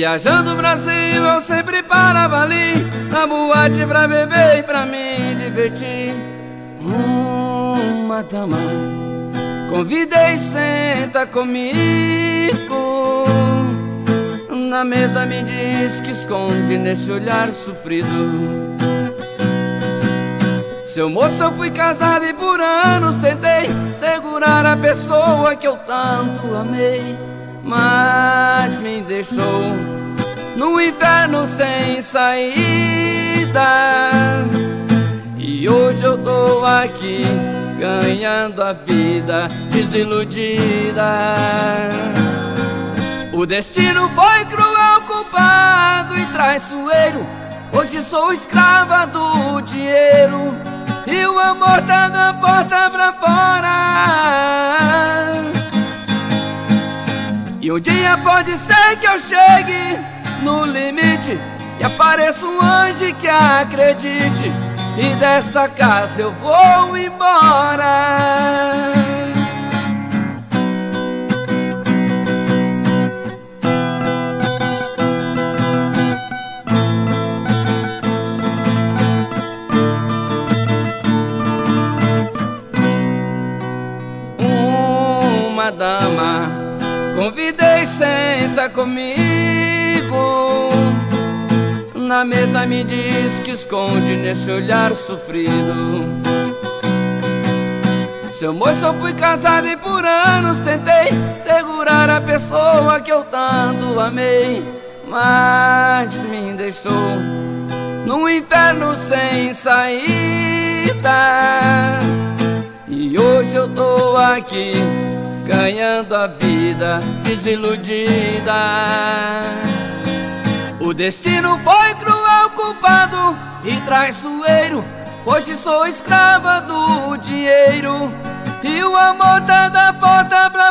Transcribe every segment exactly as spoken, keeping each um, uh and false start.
Viajando o Brasil eu sempre parava ali na boate pra beber e pra me divertir. Uma dama convidei, senta comigo. Na mesa me diz que esconde nesse olhar sofrido. Seu moço, eu fui casado e por anos tentei segurar a pessoa que eu tanto amei, mas me deixou no inferno sem saída. E hoje eu tô aqui ganhando a vida desiludida. O destino foi cruel, culpado e traiçoeiro. Hoje sou escrava do dinheiro e o amor tá da porta pra fora. E um dia pode ser que eu chegue no limite e apareça um anjo que acredite, e desta casa eu vou embora. Uma dama convidei, senta comigo. Na mesa me diz que esconde nesse olhar sofrido. Seu moço, eu fui casado e por anos tentei segurar a pessoa que eu tanto amei, mas me deixou num inferno sem saída. E hoje eu tô aqui ganhando a vida desiludida. O destino foi cruel, culpado e traiçoeiro. Hoje sou escrava do dinheiro e o amor tá da porta pra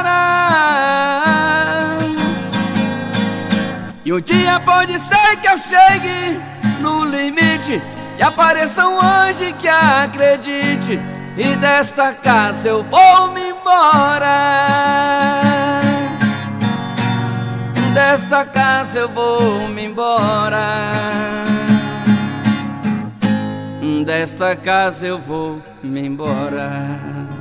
fora. E um dia pode ser que eu chegue no limite e apareça um anjo que acredite, e desta casa eu vou me embora. Desta casa eu vou me embora. Desta casa eu vou me embora.